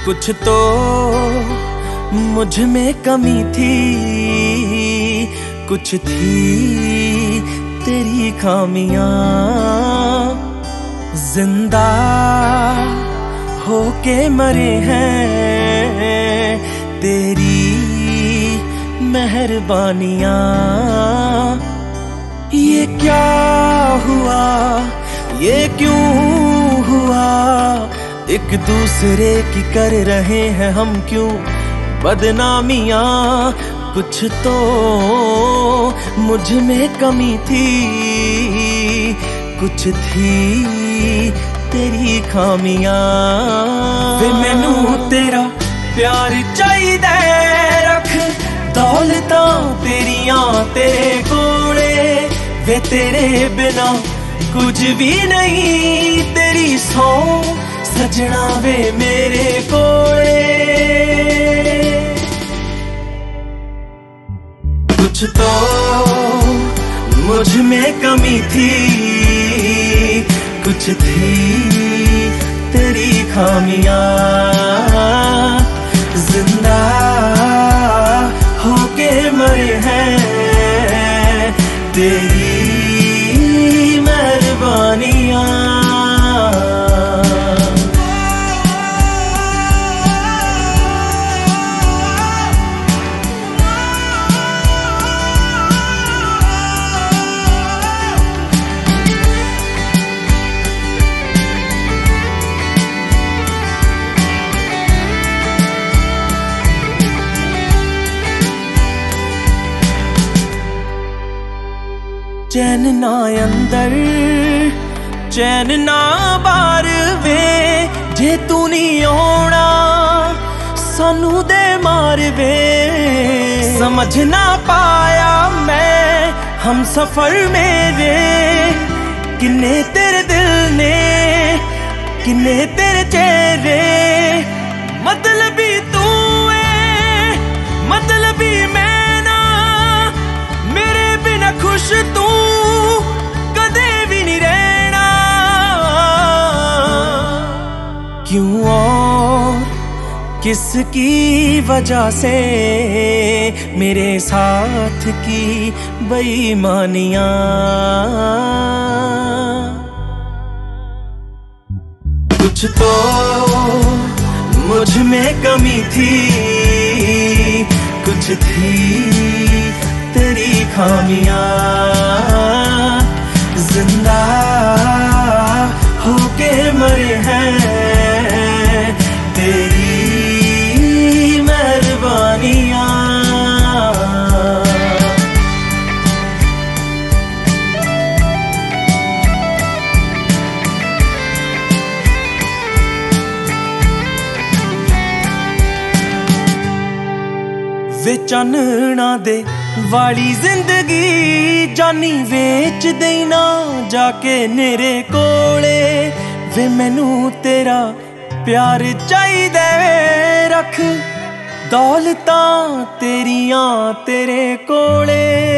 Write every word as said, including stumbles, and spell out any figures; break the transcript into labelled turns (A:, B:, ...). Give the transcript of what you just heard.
A: कुछ तो मुझ में कमी थी, कुछ थी तेरी खामियां। जिंदा होके मरे हैं तेरी मेहरबानियां। ये क्या हुआ, ये क्यों हुआ, एक दूसरे की कर रहे हैं हम क्यों बदनामियां। कुछ तो मुझ में कमी थी, कुछ थी तेरी खामियां। वे मैनू तेरा प्यार चाहिदा रख, दौलतां तेरियां तेरे कोले। वे तेरे बिना कुछ भी नहीं, तेरी सौ सजना वे मेरे कोले। कुछ तो मुझ में कमी थी, कुछ थी तेरी खामियां। जिंदा होके मरे हैं तेरी मेहरबानियां। चैन ना अंदर चैन ना बाहर वे, जे तू नहीं आना सानू दे मार वे। समझ ना पाया मैं हम सफर मेरे, किन्ने तेरे दिल ने किन्ने तेरे चेहरे। मतलबी तू है मतलबी मैं ना, मेरे बिना खुश तू कदे भी नहीं रहना। क्यों और किसकी वजह से मेरे साथ की बेईमानियां। कुछ तो मुझ में कमी थी, कुछ थी तेरी खामियां। जिंदा होके मरे हैं तेरी मेहरबानियां। वे चानना दे वाली जिंदगी जानी वेच देना जाके नेरे कोले। वे मैनू तेरा प्यार चाहिदा रख, दौलतां तेरियां तेरे कोले।